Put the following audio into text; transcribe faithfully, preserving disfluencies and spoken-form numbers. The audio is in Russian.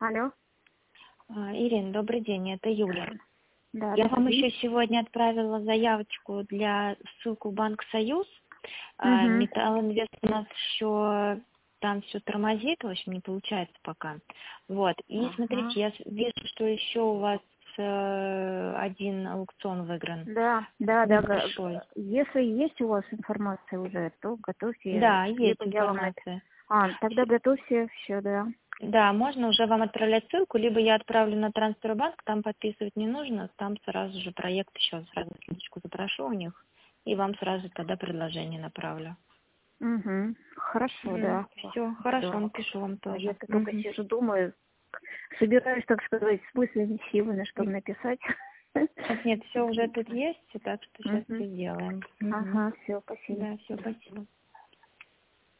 Алло. А, Ирина, добрый день, это Юля. Да, Я добрый вам день. еще сегодня отправила заявочку для ссылку в Банк Союз. А, Мгм. Металлинвест у нас еще там все тормозит, в общем, не получается пока. Вот. И Ага. смотрите, я с- вижу, что еще у вас э, один аукцион выигран. Да, да, да. га- Небольшой. Если есть у вас информация уже, то готовьте, Да, есть либо я вам напишу. информация. А, тогда готовьте все, да. Да, можно уже вам отправлять ссылку, либо я отправлю на Трансфербанк, там подписывать не нужно, там сразу же проект еще сразу ссылочку запрошу у них, и вам сразу тогда предложение направлю. Угу. Хорошо, да. Все, хорошо, Да. напишу вам А тоже. я-то только Мгм. сижу, думаю, собираюсь, так сказать, с мыслями, силами, чтобы написать. Нет, нет, все уже тут есть, так что сейчас Мгм. все сделаем. Мгм. Ага, все, спасибо. Да, все, спасибо.